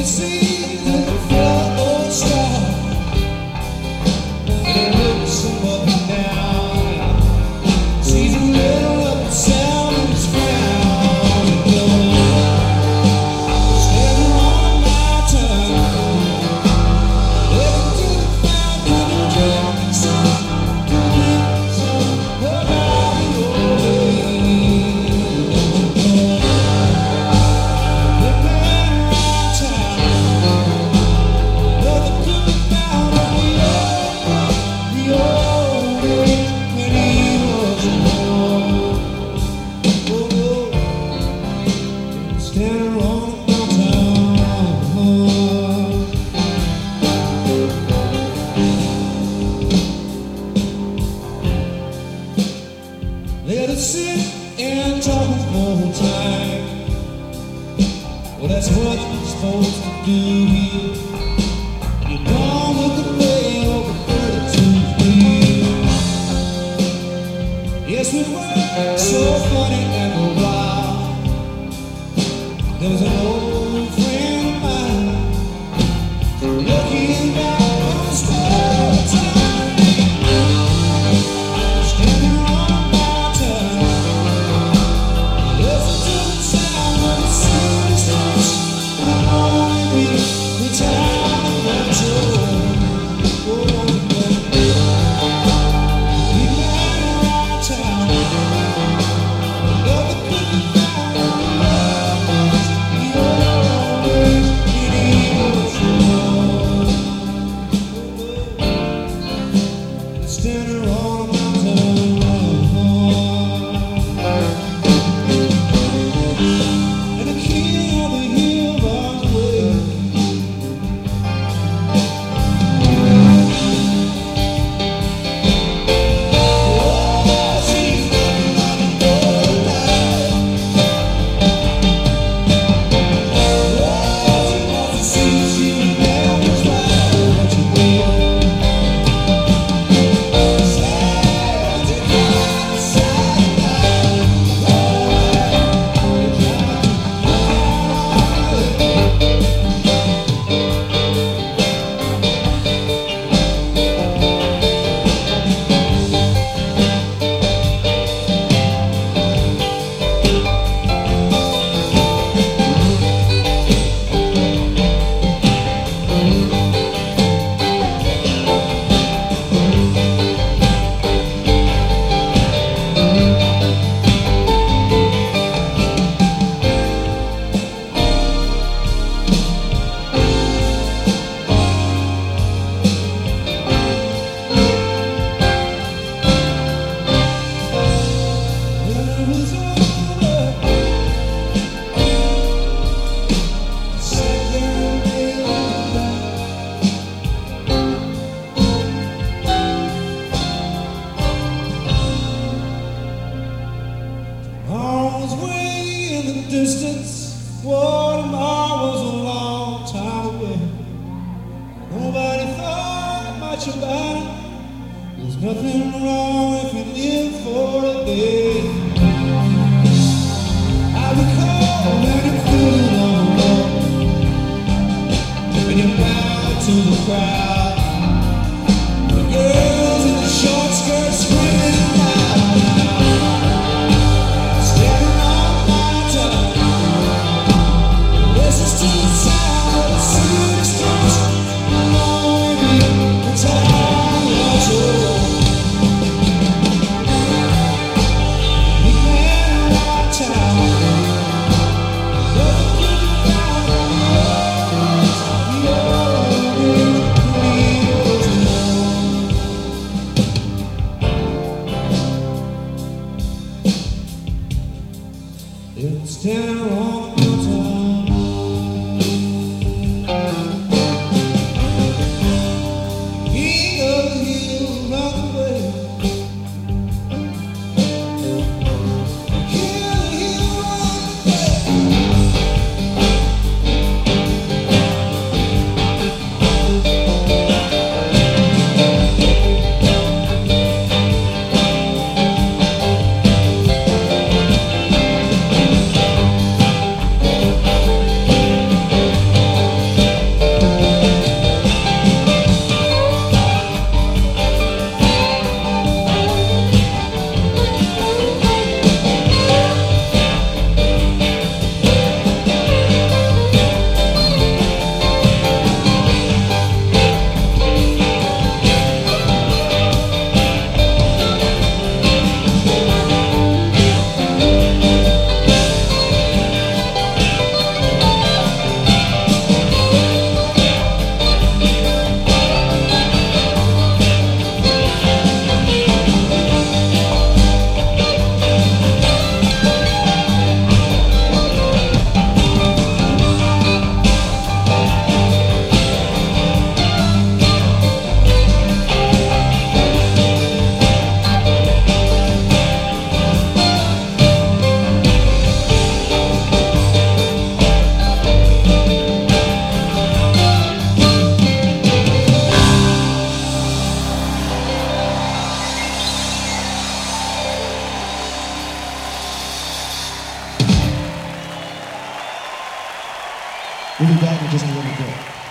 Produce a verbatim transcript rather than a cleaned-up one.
Let us sit and talk one more time. Well, that's what we're supposed to do here. You're gone with the way over thirty-two years. Yes, we were so funny and a while. There was an old friend of mine, looking back on the story time. Standing on a mountain, and the king of the hill runs away. Oh, she's looking like a butterfly. Oh, she wants to see she would never try what you did. Distance, what tomorrow was a long time away. Nobody thought much about it. There's nothing wrong if we live for a day. I recall when you flew on the road, when you bowed to the crowd, the girls in the short skirts screaming loud. Standing on my tongue. Listen to the sound of the city streets. Knowing the time was over. We ran out of town. Nothing could be found on the roads. The old days. We'll be back in just a little bit.